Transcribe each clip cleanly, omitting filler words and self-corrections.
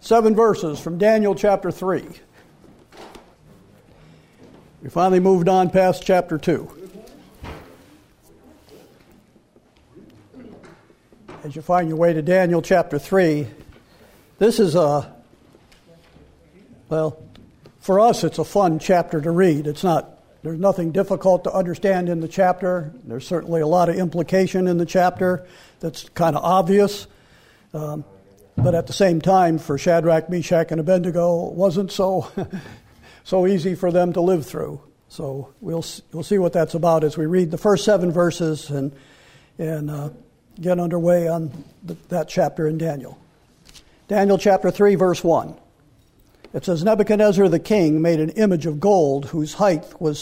7 verses from Daniel chapter 3. We finally moved on past chapter 2. As you find your way to Daniel chapter 3, this is for us it's a fun chapter to read. There's nothing difficult to understand in the chapter. There's certainly a lot of implication in the chapter that's kind of obvious. But at the same time, for Shadrach, Meshach, and Abednego, it wasn't so easy for them to live through. So we'll see what that's about as we read the first 7 verses and get underway on that chapter in Daniel. Daniel chapter 3, verse 1. It says, Nebuchadnezzar the king made an image of gold whose height was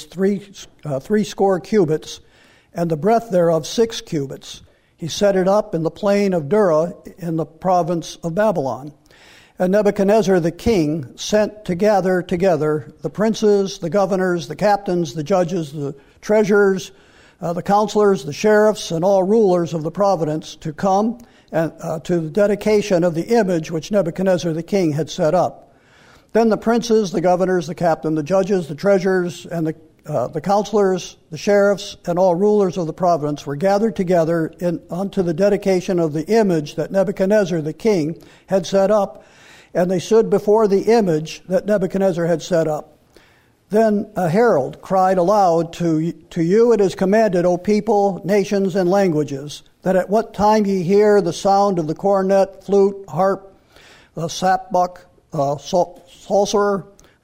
60 cubits, and the breadth thereof 6 cubits. He set it up in the plain of Dura in the province of Babylon. And Nebuchadnezzar the king sent to gather together the princes, the governors, the captains, the judges, the treasurers, the counselors, the sheriffs, and all rulers of the province to come and to the dedication of the image which Nebuchadnezzar the king had set up. Then the princes, the governors, the captain, the judges, the treasurers, and the counselors, the sheriffs, and all rulers of the province were gathered together unto the dedication of the image that Nebuchadnezzar the king had set up, and they stood before the image that Nebuchadnezzar had set up. Then a herald cried aloud, To you it is commanded, O people, nations, and languages, that at what time ye hear the sound of the cornet, flute, harp, sackbut, psalter,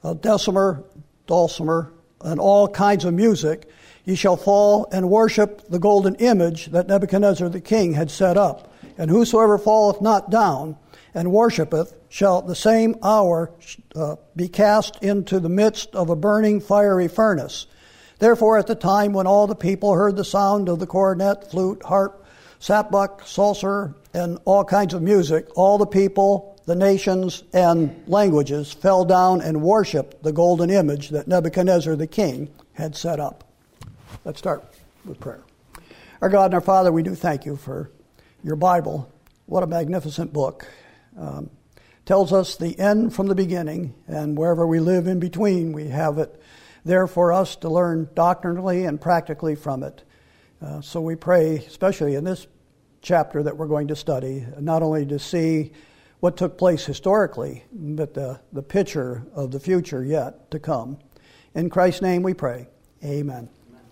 dulcimer, and all kinds of music, ye shall fall and worship the golden image that Nebuchadnezzar the king had set up. And whosoever falleth not down and worshipeth shall at the same hour be cast into the midst of a burning fiery furnace. Therefore at the time when all the people heard the sound of the cornet, flute, harp, sackbut, psalter, and all kinds of music, all the people, the nations, and languages fell down and worshiped the golden image that Nebuchadnezzar the king had set up. Let's start with prayer. Our God and our Father, we do thank you for your Bible. What a magnificent book. Tells us the end from the beginning, and wherever we live in between, we have it there for us to learn doctrinally and practically from it. So we pray, especially in this chapter that we're going to study, not only to see what took place historically, but the picture of the future yet to come. In Christ's name we pray. Amen.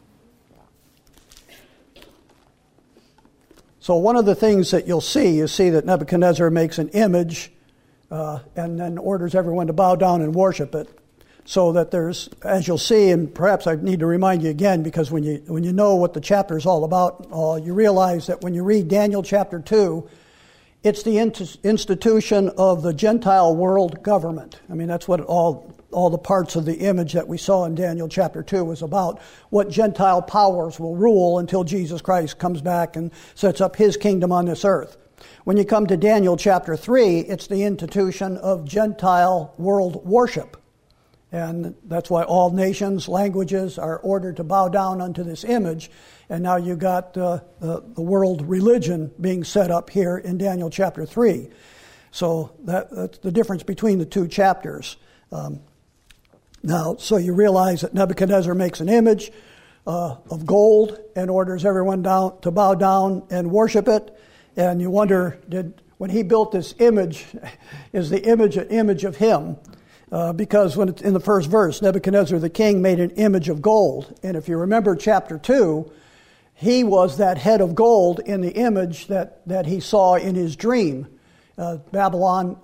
So one of the things that you'll see, you see that Nebuchadnezzar makes an image and then orders everyone to bow down and worship it. So that there's, as you'll see, and perhaps I need to remind you again, because when you know what the chapter is all about, you realize that when you read Daniel chapter 2, it's the institution of the Gentile world government. I mean, that's what all the parts of the image that we saw in Daniel chapter 2 was about. What Gentile powers will rule until Jesus Christ comes back and sets up his kingdom on this earth. When you come to Daniel chapter 3, it's the institution of Gentile world worship. And that's why all nations, languages are ordered to bow down unto this image. And now you've got the world religion being set up here in Daniel chapter 3. So that's the difference between the two chapters. Now, so you realize that Nebuchadnezzar makes an image of gold and orders everyone down to bow down and worship it. And you wonder, when he built this image, is the image an image of him? Because when it's in the first verse, Nebuchadnezzar the king made an image of gold. And if you remember chapter 2, he was that head of gold in the image that he saw in his dream. Babylon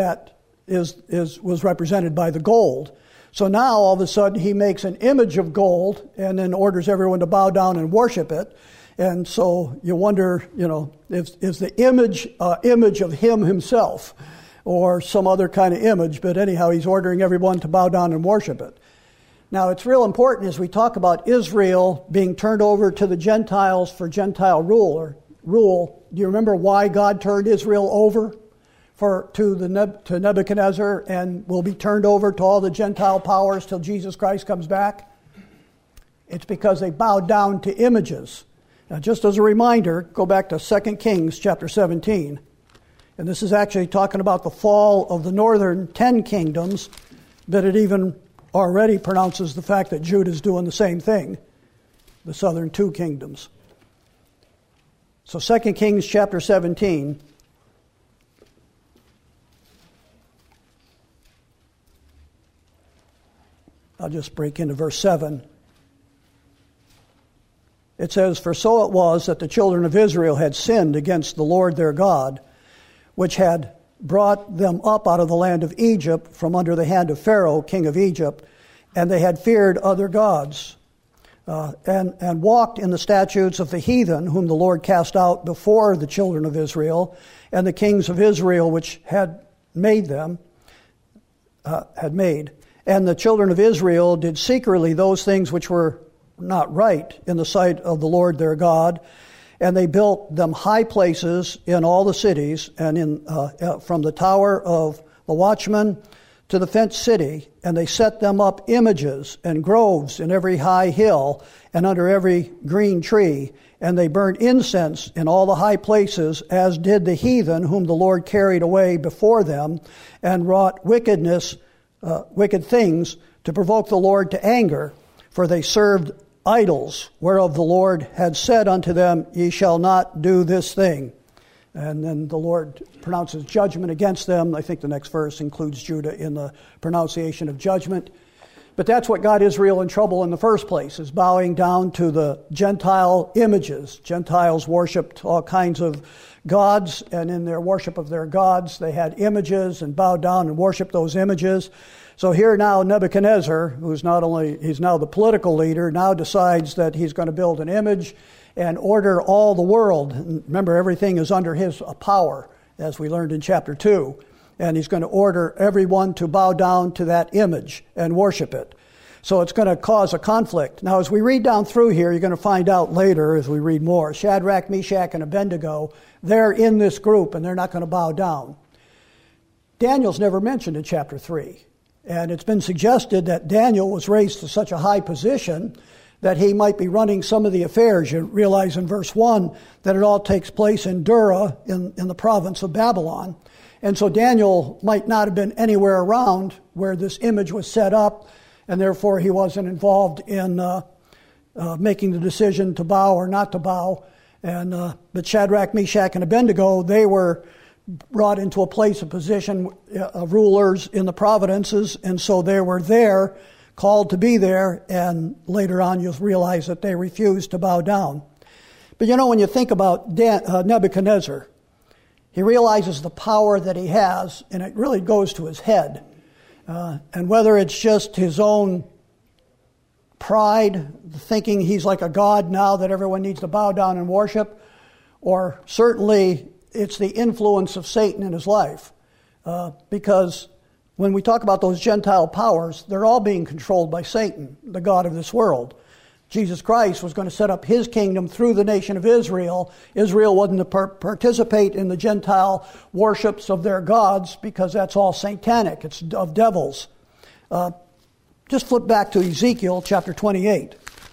was represented by the gold. So now all of a sudden he makes an image of gold and then orders everyone to bow down and worship it. And so you wonder, is the image of him himself or some other kind of image? But anyhow, he's ordering everyone to bow down and worship it. Now, it's real important as we talk about Israel being turned over to the Gentiles for Gentile rule. Do you remember why God turned Israel over to Nebuchadnezzar and will be turned over to all the Gentile powers till Jesus Christ comes back? It's because they bowed down to images. Now, just as a reminder, go back to 2 Kings chapter 17. And this is actually talking about the fall of the northern 10 kingdoms, but it even already pronounces the fact that Judah is doing the same thing, the southern 2 kingdoms. So 2 Kings chapter 17. I'll just break into verse 7. It says, "For so it was that the children of Israel had sinned against the Lord their God, which had brought them up out of the land of Egypt from under the hand of Pharaoh, king of Egypt, and they had feared other gods, and walked in the statutes of the heathen, whom the Lord cast out before the children of Israel, and the kings of Israel which had made them, And the children of Israel did secretly those things which were not right in the sight of the Lord their God, and they built them high places in all the cities, and from the tower of the watchman to the fenced city, and they set them up images and groves in every high hill and under every green tree, and they burned incense in all the high places, as did the heathen whom the Lord carried away before them, and wrought wicked things to provoke the Lord to anger, for they served idols, whereof the Lord had said unto them, Ye shall not do this thing. And then the Lord pronounces judgment against them. I think the next verse includes Judah in the pronunciation of judgment. But that's what got Israel in trouble in the first place, is bowing down to the Gentile images. Gentiles worshipped all kinds of gods, and in their worship of their gods, they had images and bowed down and worshiped those images. So here now Nebuchadnezzar, he's now the political leader, now decides that he's going to build an image and order all the world. And remember, everything is under his power, as we learned in chapter 2. And he's going to order everyone to bow down to that image and worship it. So it's going to cause a conflict. Now, as we read down through here, you're going to find out later, as we read more, Shadrach, Meshach, and Abednego, they're in this group, and they're not going to bow down. Daniel's never mentioned in chapter 3. And it's been suggested that Daniel was raised to such a high position that he might be running some of the affairs. You realize in verse 1 that it all takes place in Dura, in the province of Babylon. And so Daniel might not have been anywhere around where this image was set up, and therefore he wasn't involved in making the decision to bow or not to bow. But Shadrach, Meshach, and Abednego, they were brought into a place of position of rulers in the providences, and so they were there, called to be there, and later on you'll realize that they refused to bow down. But you know, when you think about Nebuchadnezzar, he realizes the power that he has, and it really goes to his head. And whether it's just his own pride, thinking he's like a god now that everyone needs to bow down and worship, or certainly it's the influence of Satan in his life. Because when we talk about those Gentile powers, they're all being controlled by Satan, the god of this world. Jesus Christ was going to set up his kingdom through the nation of Israel. Israel wasn't to participate in the Gentile worships of their gods because that's all satanic. It's of devils. Just flip back to Ezekiel chapter 28.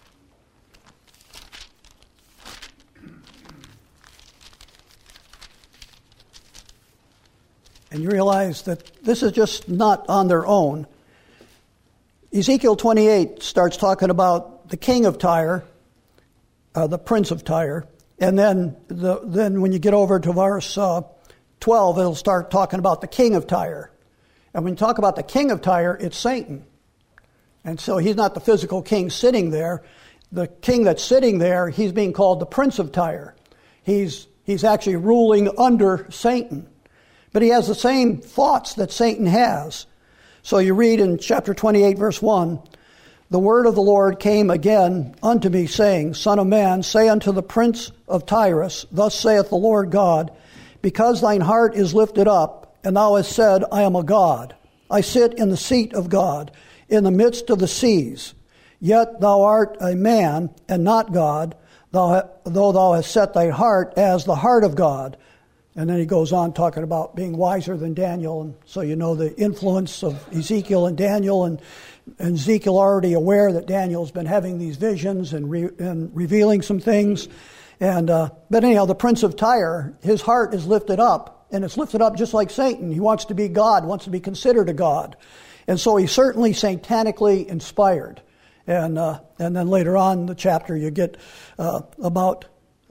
And you realize that this is just not on their own. Ezekiel 28 starts talking about the king of Tyre, the prince of Tyre, and then when you get over to verse 12, it'll start talking about the king of Tyre. And when you talk about the king of Tyre, it's Satan. And so he's not the physical king sitting there. The king that's sitting there, he's being called the prince of Tyre. He's actually ruling under Satan. But he has the same thoughts that Satan has. So you read in chapter 28, verse 1, the word of the Lord came again unto me, saying, Son of man, say unto the prince of Tyrus, Thus saith the Lord God, Because thine heart is lifted up, and thou hast said, I am a god. I sit in the seat of God, in the midst of the seas. Yet thou art a man, and not God, though thou hast set thy heart as the heart of God. And then he goes on talking about being wiser than Daniel. And so you know the influence of Ezekiel and Daniel. And Ezekiel already aware that Daniel's been having these visions and revealing some things. But anyhow, the prince of Tyre, his heart is lifted up. and it's lifted up just like Satan. He wants to be God, wants to be considered a god. And so he's certainly satanically inspired. And then later on in the chapter you get about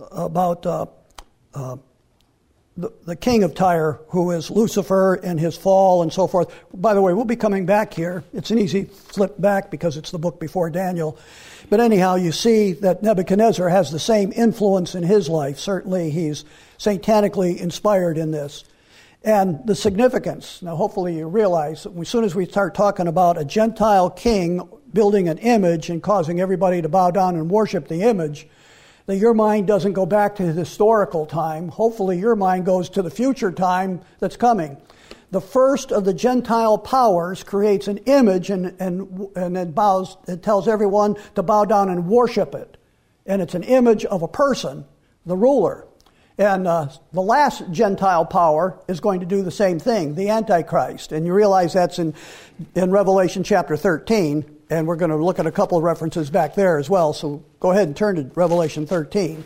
the king of Tyre, who is Lucifer and his fall and so forth. By the way, we'll be coming back here. It's an easy flip back because it's the book before Daniel. But anyhow, you see that Nebuchadnezzar has the same influence in his life. Certainly he's satanically inspired in this. And the significance, now hopefully you realize that as soon as we start talking about a Gentile king building an image and causing everybody to bow down and worship the image, that your mind doesn't go back to the historical time. Hopefully your mind goes to the future time that's coming. The first of the Gentile powers creates an image and then it tells everyone to bow down and worship it. And it's an image of a person, the ruler. And the last Gentile power is going to do the same thing, the Antichrist. And you realize that's in Revelation chapter 13. And we're going to look at a couple of references back there as well. So go ahead and turn to Revelation 13.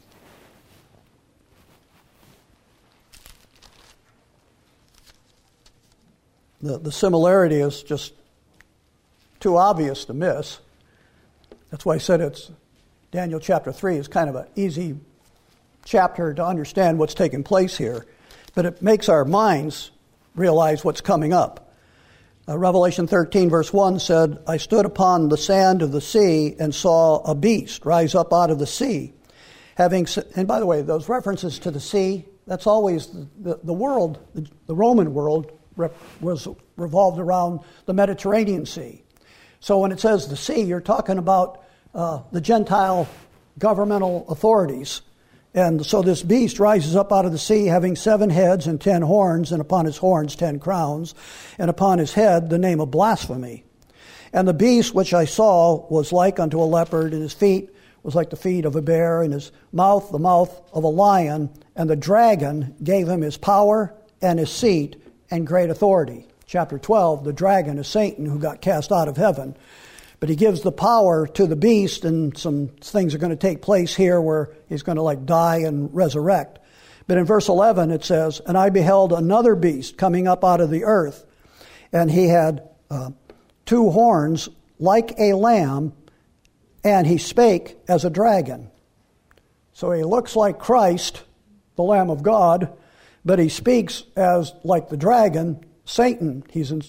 The similarity is just too obvious to miss. That's why I said it's Daniel chapter 3 is kind of an easy chapter to understand what's taking place here. But it makes our minds realize what's coming up. Revelation 13 verse 1 said, I stood upon the sand of the sea and saw a beast rise up out of the sea. And by the way, those references to the sea, that's always the world, the Roman world was revolved around the Mediterranean Sea. So when it says the sea, you're talking about the Gentile governmental authorities. And so this beast rises up out of the sea, having 7 heads and 10 horns, and upon his horns 10 crowns, and upon his head the name of blasphemy. And the beast which I saw was like unto a leopard, and his feet was like the feet of a bear, and his mouth the mouth of a lion. And the dragon gave him his power and his seat and great authority. Chapter 12, the dragon is Satan, who got cast out of heaven. But he gives the power to the beast, and some things are going to take place here where he's going to die and resurrect. But in verse 11 it says, and I beheld another beast coming up out of the earth, and he had 2 horns like a lamb, and he spake as a dragon. So he looks like Christ, the Lamb of God, but he speaks as like the dragon, Satan.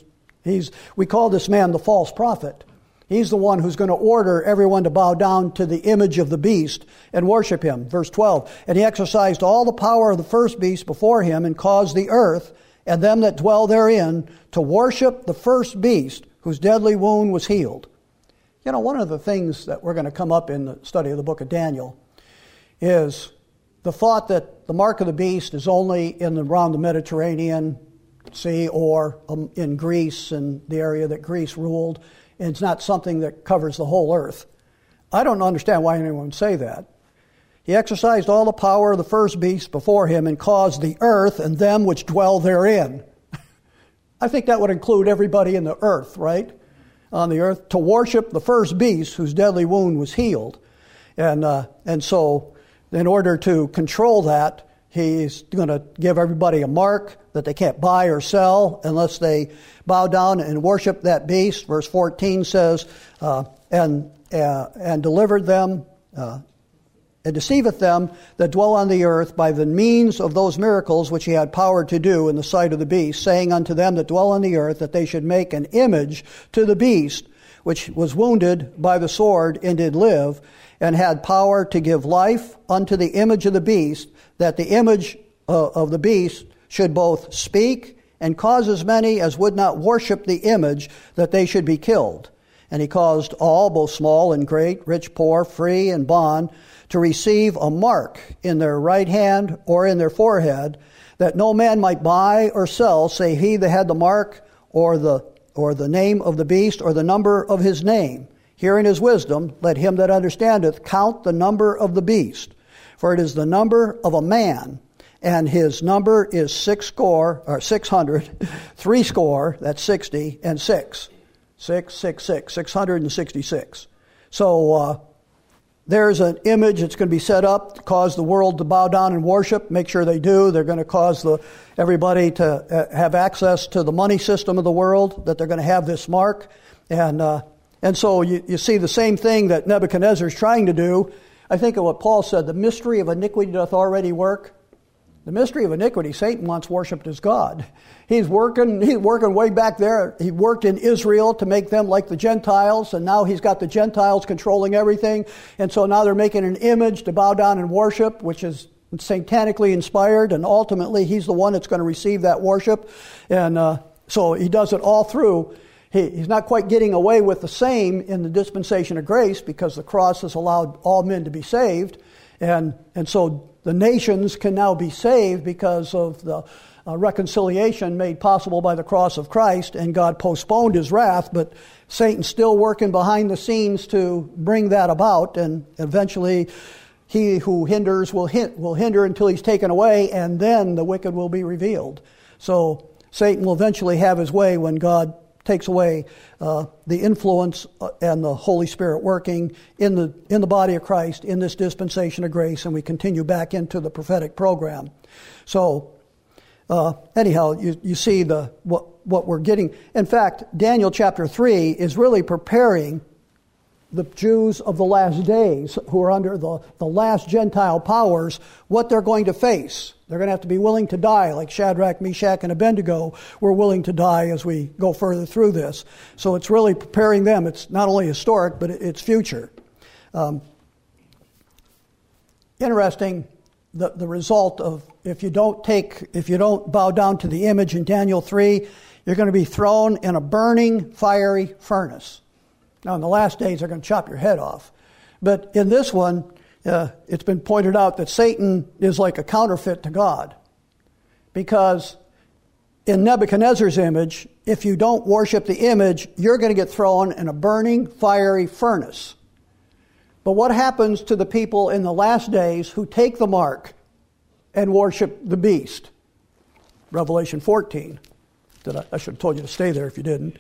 We call this man the false prophet. He's the one who's going to order everyone to bow down to the image of the beast and worship him. Verse 12, and he exercised all the power of the first beast before him, and caused the earth and them that dwell therein to worship the first beast, whose deadly wound was healed. You know, one of the things that we're going to come up in the study of the book of Daniel is the thought that the mark of the beast is only around the Mediterranean Sea or in Greece and the area that Greece ruled. It's not something that covers the whole earth. I don't understand why anyone would say that. He exercised all the power of the first beast before him, and caused the earth and them which dwell therein. I think that would include everybody in the earth, right? On the earth, to worship the first beast whose deadly wound was healed. And so in order to control that, he's going to give everybody a mark that they can't buy or sell unless they bow down and worship that beast. Verse 14 says, and delivered them, and deceiveth them that dwell on the earth by the means of those miracles which he had power to do in the sight of the beast, saying unto them that dwell on the earth that they should make an image to the beast, which was wounded by the sword and did live, and had power to give life unto the image of the beast, that the image of the beast should both speak and cause as many as would not worship the image that they should be killed. And he caused all, both small and great, rich, poor, free, and bond, to receive a mark in their right hand or in their forehead, that no man might buy or sell, save he that had the mark or the name of the beast or the number of his name. Herein is wisdom. Let him that understandeth count the number of the beast, for it is the number of a man, and his number is 600, 60, that's 60, and 666, 666. So there's an image that's going to be set up to cause the world to bow down and worship. Make sure they do. They're going to cause everybody to have access to the money system of the world, that they're going to have this mark. And so you see the same thing that Nebuchadnezzar is trying to do. I think of what Paul said, the mystery of iniquity doth already work. The mystery of iniquity, Satan wants worshipped as God. He's working way back there. He worked in Israel to make them like the Gentiles, and now he's got the Gentiles controlling everything. And so now they're making an image to bow down and worship, which is satanically inspired, and ultimately he's the one that's going to receive that worship. And so he does it all through. He's not quite getting away with the same in the dispensation of grace, because the cross has allowed all men to be saved. And so the nations can now be saved because of the reconciliation made possible by the cross of Christ, and God postponed his wrath, but Satan's still working behind the scenes to bring that about, and eventually he who hinders will hinder until he's taken away, and then the wicked will be revealed. So Satan will eventually have his way when God takes away the influence and the Holy Spirit working in the body of Christ in this dispensation of grace, and we continue back into the prophetic program. So anyhow, you see what we're getting. In fact, Daniel chapter 3 is really preparing the Jews of the last days, who are under the last Gentile powers, what they're going to face. They're going to have to be willing to die, like Shadrach, Meshach, and Abednego were willing to die as we go further through this. So it's really preparing them. It's not only historic, but it's future. Interesting, the result of if you don't bow down to the image in Daniel 3, you're going to be thrown in a burning, fiery furnace. Now, in the last days, they're going to chop your head off. But in this one, it's been pointed out that Satan is like a counterfeit to God. Because in Nebuchadnezzar's image, if you don't worship the image, you're going to get thrown in a burning, fiery furnace. But what happens to the people in the last days who take the mark and worship the beast? Revelation 14. I should have told you to stay there if you didn't.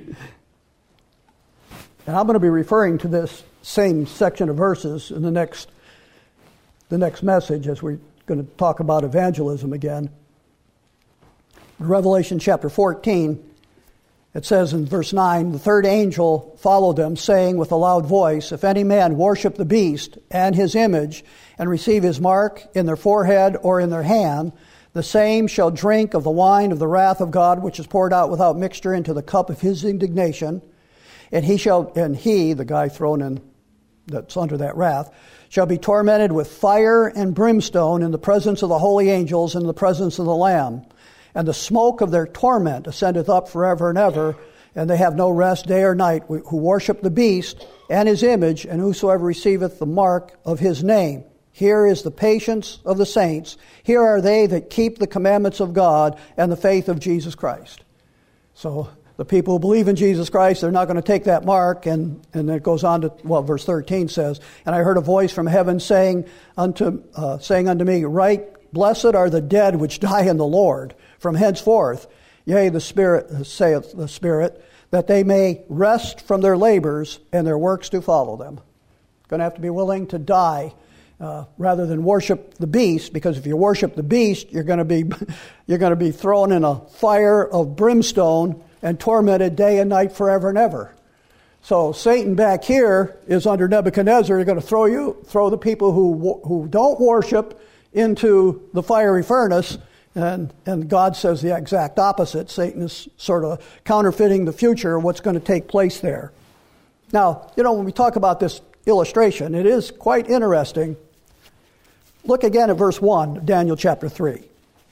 And I'm going to be referring to this same section of verses in the next message, as we're going to talk about evangelism again. Revelation chapter 14, it says in verse 9, the third angel followed them, saying with a loud voice, if any man worship the beast and his image, and receive his mark in their forehead or in their hand, the same shall drink of the wine of the wrath of God, which is poured out without mixture into the cup of his indignation. And he, the guy thrown in that's under that wrath, shall be tormented with fire and brimstone in the presence of the holy angels and in the presence of the Lamb. And the smoke of their torment ascendeth up forever and ever, and they have no rest day or night, who worship the beast and his image, and whosoever receiveth the mark of his name. Here is the patience of the saints. Here are they that keep the commandments of God and the faith of Jesus Christ. So the people who believe in Jesus Christ, they're not going to take that mark. And it goes on to, verse 13 says, and I heard a voice from heaven saying unto me, Right, blessed are the dead which die in the Lord from henceforth. Yea, the Spirit, saith the Spirit, that they may rest from their labors, and their works do follow them. Going to have to be willing to die rather than worship the beast, because if you worship the beast, you're going to be thrown in a fire of brimstone and tormented day and night forever and ever. So Satan back here is under Nebuchadnezzar. He's going to throw the people who don't worship into the fiery furnace, and God says the exact opposite. Satan is sort of counterfeiting the future of what's going to take place there. Now, when we talk about this illustration, it is quite interesting. Look again at verse 1, Daniel chapter 3.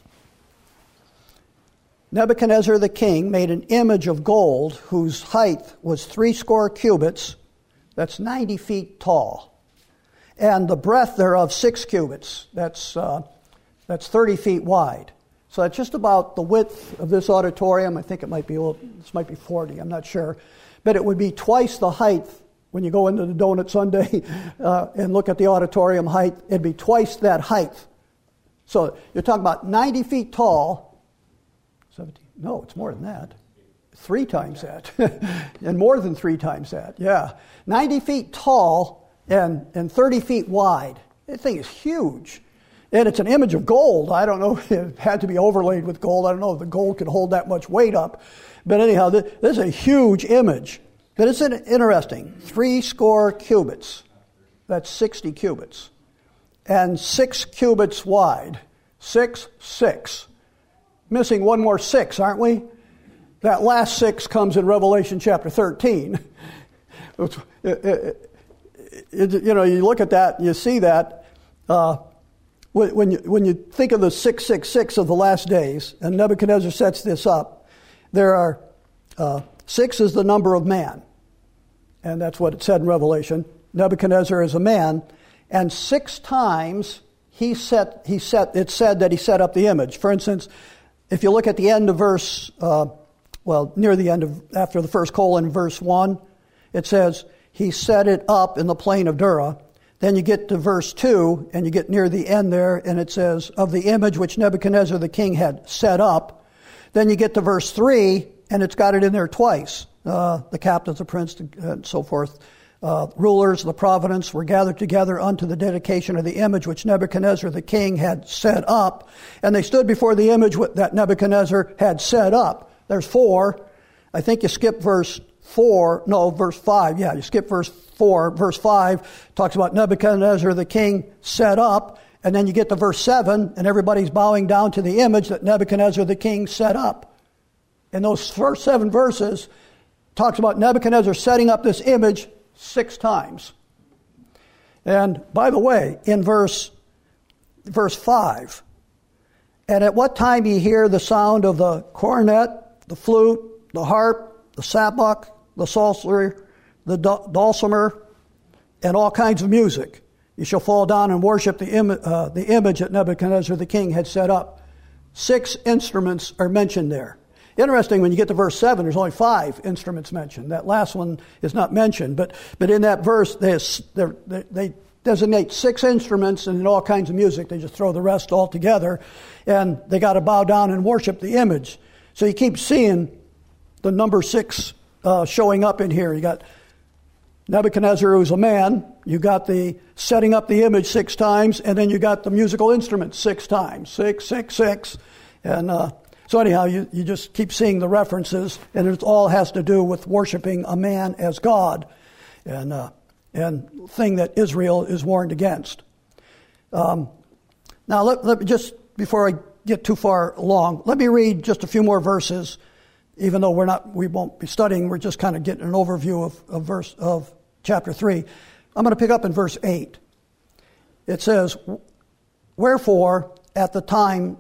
Nebuchadnezzar the king made an image of gold whose height was 80 cubits, that's 90 feet tall, and the breadth thereof 6 cubits, that's 30 feet wide. So that's just about the width of this auditorium. I think this might be 40, I'm not sure. But it would be twice the height. When you go into the Donut Sunday and look at the auditorium height, it'd be twice that height. So you're talking about 90 feet tall. 17? No, it's more than that. 3 times that. And more than 3 times that, yeah. 90 feet tall and 30 feet wide. That thing is huge. And it's an image of gold. I don't know if it had to be overlaid with gold. I don't know if the gold could hold that much weight up. But anyhow, this is a huge image. But it's interesting. 60 cubits. That's 60 cubits. And 6 cubits wide. 6, 6. Missing one more 6, aren't we? That last 6 comes in Revelation chapter 13. You look at that, you see that. When you think of the 666 of the last days, and Nebuchadnezzar sets this up, there are 6 is the number of man, and that's what it said in Revelation. Nebuchadnezzar is a man, and 6 times it said that he set up the image. For instance, if you look at the end of verse, near the end of after the first colon, verse 1, it says he set it up in the plain of Dura. Then you get to verse 2, and you get near the end there, and it says, of the image which Nebuchadnezzar the king had set up. Then you get to verse 3, and it's got it in there twice. The captains, the prince, and so forth. Rulers, the providence were gathered together unto the dedication of the image which Nebuchadnezzar the king had set up. And they stood before the image that Nebuchadnezzar had set up. There's 4. I think you skip verse 5. Yeah, you skip verse 4. Verse 5 talks about Nebuchadnezzar the king set up, and then you get to verse 7, and everybody's bowing down to the image that Nebuchadnezzar the king set up. And those first 7 verses talks about Nebuchadnezzar setting up this image 6 times. And by the way, in verse 5, and at what time ye hear the sound of the cornet, the flute, the harp, the sabbath, the psaltery, the dulcimer, and all kinds of music, you shall fall down and worship the image that Nebuchadnezzar the king had set up. 6 instruments are mentioned there. Interesting, when you get to verse 7, there's only 5 instruments mentioned. That last one is not mentioned, but in that verse, they designate 6 instruments and all kinds of music. They just throw the rest all together, and they got to bow down and worship the image. So you keep seeing the number 6 showing up in here. You got Nebuchadnezzar, who's a man. You got the setting up the image 6 times, and then you got the musical instruments 6 times. 6, 6, 6. And so anyhow, you just keep seeing the references, and it all has to do with worshiping a man as God, and thing that Israel is warned against. Now, let me just, before I get too far along, let me read just a few more verses. Even though we won't be studying, we're just kind of getting an overview of chapter 3. I'm going to pick up in verse 8. It says, wherefore at that time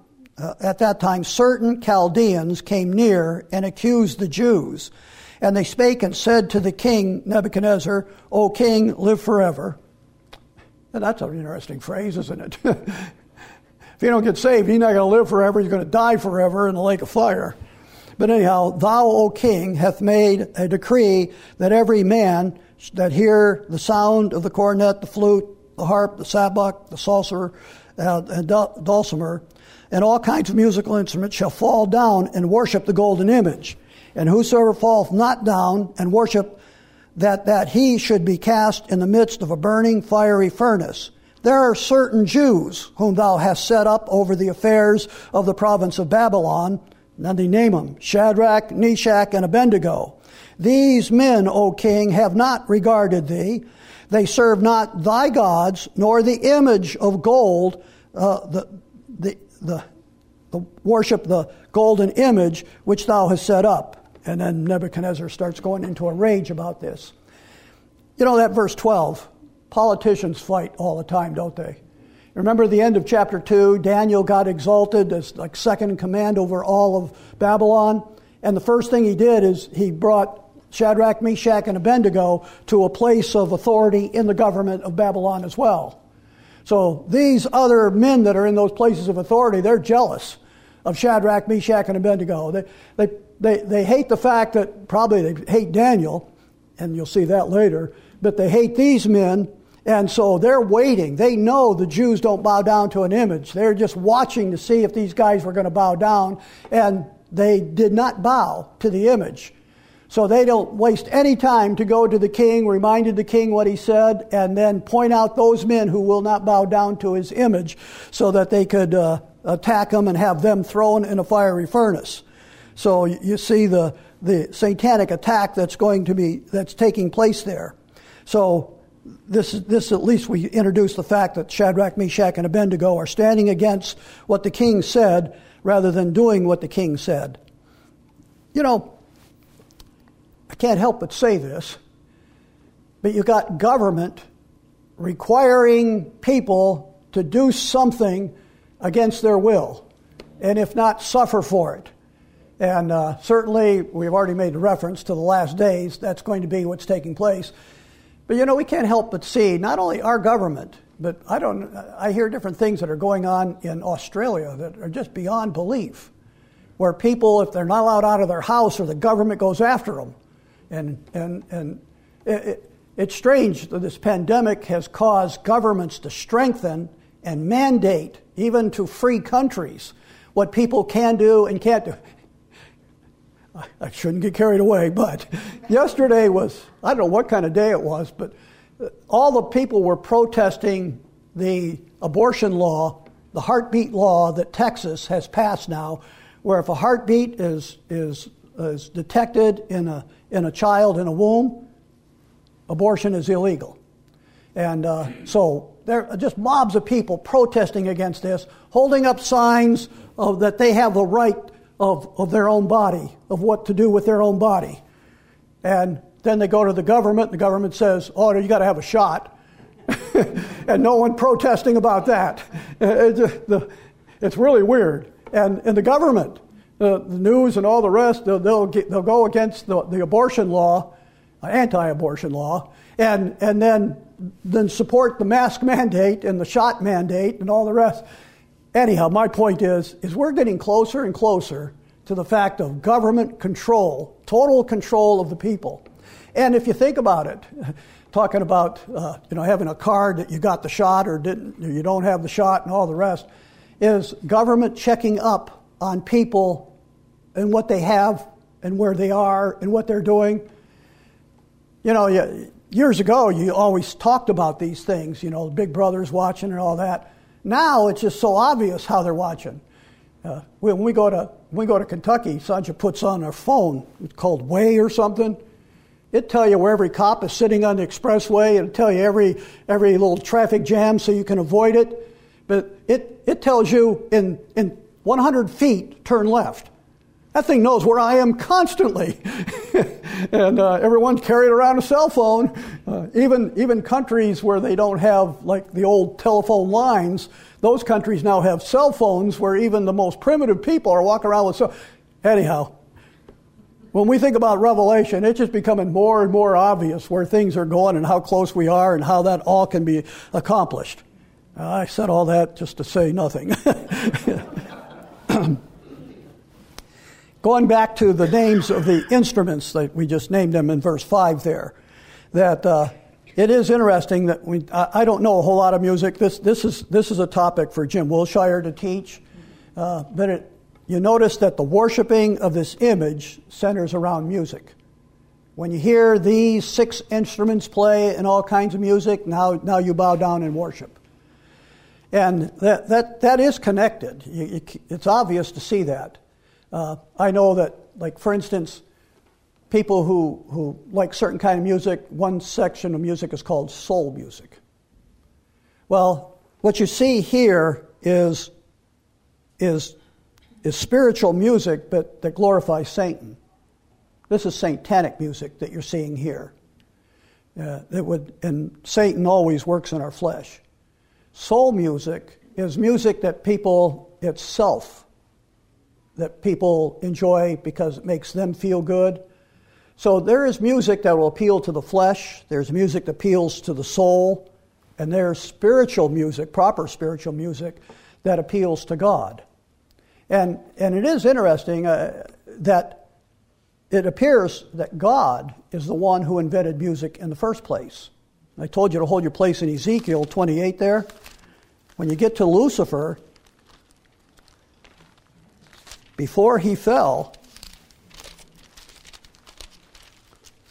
certain Chaldeans came near and accused the Jews, and they spake and said to the king Nebuchadnezzar, O king, live forever. And that's an interesting phrase, isn't it? If you don't get saved, you're not going to live forever. You're going to die forever in the lake of fire. But anyhow, thou, O king, hath made a decree that every man that hear the sound of the cornet, the flute, the harp, the sabbath, the psalter, and dulcimer, and all kinds of musical instruments shall fall down and worship the golden image. And whosoever falleth not down and worship that he should be cast in the midst of a burning fiery furnace. There are certain Jews whom thou hast set up over the affairs of the province of Babylon. Then they name them, Shadrach, Meshach, and Abednego. These men, O king, have not regarded thee. They serve not thy gods, nor the image of gold, the worship the golden image which thou hast set up. And then Nebuchadnezzar starts going into a rage about this. You know that verse 12, politicians fight all the time, don't they? Remember the end of chapter 2, Daniel got exalted as like second in command over all of Babylon. And the first thing he did is he brought Shadrach, Meshach, and Abednego to a place of authority in the government of Babylon as well. So these other men that are in those places of authority, they're jealous of Shadrach, Meshach, and Abednego. They hate the fact that probably they hate Daniel, and you'll see that later, but they hate these men. And so they're waiting. They know the Jews don't bow down to an image. They're just watching to see if these guys were going to bow down. And they did not bow to the image. So they don't waste any time to go to the king, reminded the king what he said, and then point out those men who will not bow down to his image so that they could attack him and have them thrown in a fiery furnace. So you see the satanic attack that's taking place there. So this at least we introduce the fact that Shadrach, Meshach, and Abednego are standing against what the king said rather than doing what the king said. You know, I can't help but say this, but you got government requiring people to do something against their will, and if not, suffer for it. And certainly, we've already made a reference to the last days. That's going to be what's taking place. But you know, we can't help but see not only our government, but I hear different things that are going on in Australia that are just beyond belief, where people, if they're not allowed out of their house, or the government goes after them. And it's strange that this pandemic has caused governments to strengthen and mandate, even to free countries, what people can do and can't do. I shouldn't get carried away, but yesterday was, I don't know what kind of day it was, but all the people were protesting the abortion law, the heartbeat law that Texas has passed now, where if a heartbeat is detected in a child in a womb, abortion is illegal. And so there are just mobs of people protesting against this, holding up signs that they have the right of their own body, of what to do with their own body. And then they go to the government says, oh, you got to have a shot. And no one protesting about that. It's really weird. And the government, the news and all the rest, they'll go against the abortion law, anti-abortion law, and then support the mask mandate and the shot mandate and all the rest. Anyhow, my point is we're getting closer and closer to the fact of government control, total control of the people. And if you think about it, talking about having a card that you got the shot or you don't have the shot and all the rest, is government checking up on people and what they have and where they are and what they're doing. You know, years ago you always talked about these things, Big Brother's watching and all that. Now it's just so obvious how they're watching. When we go to Kentucky, Sanja puts on her phone. It's called Way or something. It tell you where every cop is sitting on the expressway. It'll tell you every little traffic jam so you can avoid it. But it tells you in 100 feet, turn left. That thing knows where I am constantly. And everyone's carrying around a cell phone. Even countries where they don't have like the old telephone lines, those countries now have cell phones where even the most primitive people are walking around with cell. Anyhow, when we think about Revelation, it's just becoming more and more obvious where things are going and how close we are and how that all can be accomplished. I said all that just to say nothing. Going back to the names of the instruments that we just named them in verse 5 there, that it is interesting that I don't know a whole lot of music. This is a topic for Jim Wilshire to teach, but you notice that the worshiping of this image centers around music. When you hear these 6 instruments play and all kinds of music, now you bow down and worship. And that is connected. It's obvious to see that. I know that, like, for instance, people who like certain kind of music, one section of music is called soul music. Well, what you see here is spiritual music, but that glorifies Satan. This is satanic music that you're seeing here. And Satan always works in our flesh. Soul music is music that people enjoy because it makes them feel good. So there is music that will appeal to the flesh, there's music that appeals to the soul, and there's spiritual music, proper spiritual music, that appeals to God. And it is interesting that it appears that God is the one who invented music in the first place. I told you to hold your place in Ezekiel 28 there. When you get to Lucifer, before he fell,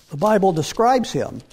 the Bible describes him. It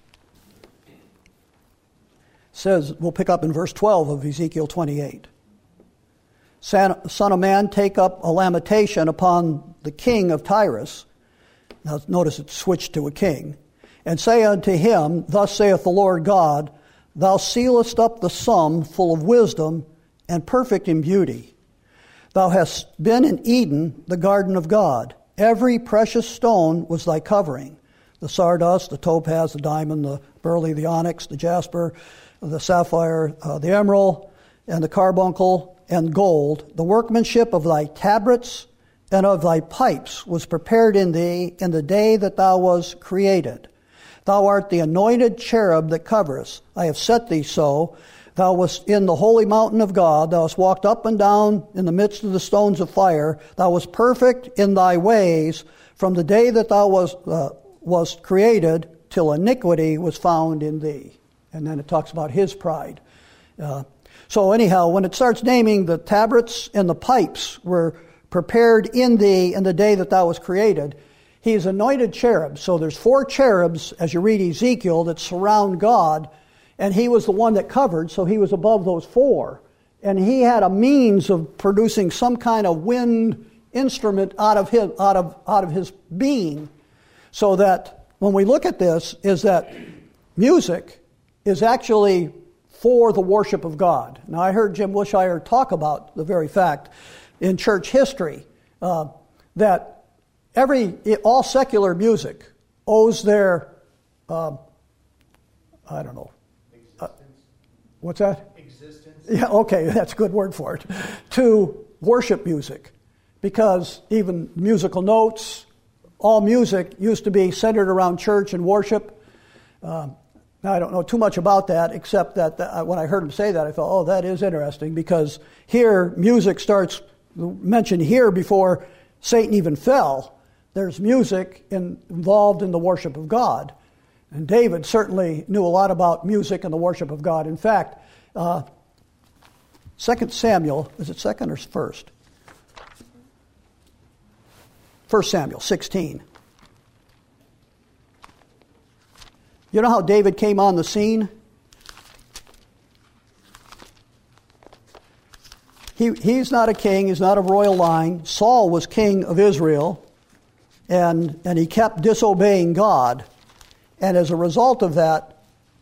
says, we'll pick up in verse 12 of Ezekiel 28. Son of man, take up a lamentation upon the king of Tyrus. Now notice it switched to a king. And say unto him, thus saith the Lord God, thou sealest up the sum full of wisdom and perfect in beauty. Thou hast been in Eden, the garden of God. Every precious stone was thy covering. The sardust, the topaz, the diamond, the beryl, the onyx, the jasper, the sapphire, the emerald, and the carbuncle, and gold. The workmanship of thy tabrets and of thy pipes was prepared in thee in the day that thou was created. Thou art the anointed cherub that coverest. I have set thee so. Thou wast in the holy mountain of God. Thou hast walked up and down in the midst of the stones of fire. Thou wast perfect in thy ways from the day that thou was created till iniquity was found in thee. And then it talks about his pride. So anyhow, when it starts naming the tabrets and the pipes were prepared in thee in the day that thou was created, he's anointed cherub. So there's 4 cherubs, as you read Ezekiel, that surround God, and he was the one that covered, so he was above those 4. And he had a means of producing some kind of wind instrument out of his being, so that when we look at this, is that music is actually for the worship of God. Now, I heard Jim Wilshire talk about the very fact in church history that all secular music owes their, what's that? Existence. Yeah, okay, that's a good word for it. To worship music, because even musical notes, all music used to be centered around church and worship. Now, I don't know too much about that, except that when I heard him say that, I thought, oh, that is interesting, because here, music starts mentioned here before Satan even fell. There's music involved in the worship of God. And David certainly knew a lot about music and the worship of God. In fact, 2 Samuel, is it second or first? 1 Samuel 16. You know how David came on the scene? He's not a king. He's not of royal line. Saul was king of Israel, and he kept disobeying God. And as a result of that,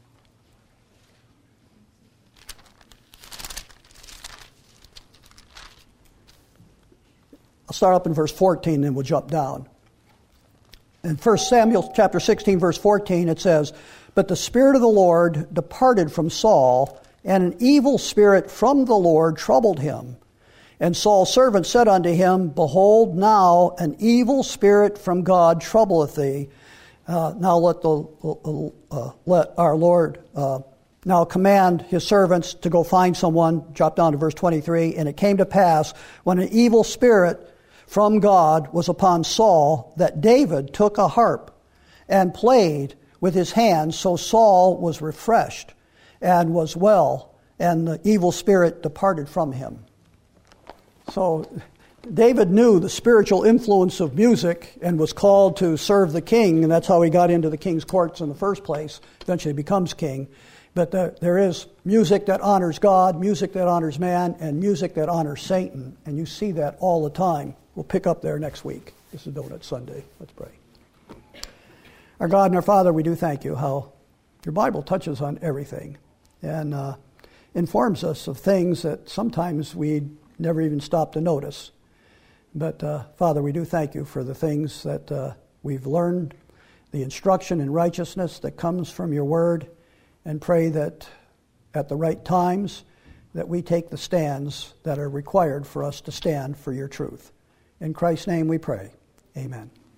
I'll start up in verse 14, then we'll jump down. In 1 Samuel chapter 16, verse 14, it says, "But the Spirit of the Lord departed from Saul, and an evil spirit from the Lord troubled him. And Saul's servant said unto him, Behold, now an evil spirit from God troubleth thee. Now let our Lord now command his servants to go find someone." Drop down to verse 23. "And it came to pass, when an evil spirit from God was upon Saul, that David took a harp and played with his hands. So Saul was refreshed and was well, and the evil spirit departed from him." So David knew the spiritual influence of music and was called to serve the king, and that's how he got into the king's courts in the first place, eventually becomes king. But there is music that honors God, music that honors man, and music that honors Satan, and you see that all the time. We'll pick up there next week. This is Donut Sunday. Let's pray. Our God and our Father, we do thank you how your Bible touches on everything and informs us of things that sometimes we never even stop to notice. But Father, we do thank you for the things that we've learned, the instruction in righteousness that comes from your word, and pray that at the right times that we take the stands that are required for us to stand for your truth. In Christ's name we pray. Amen.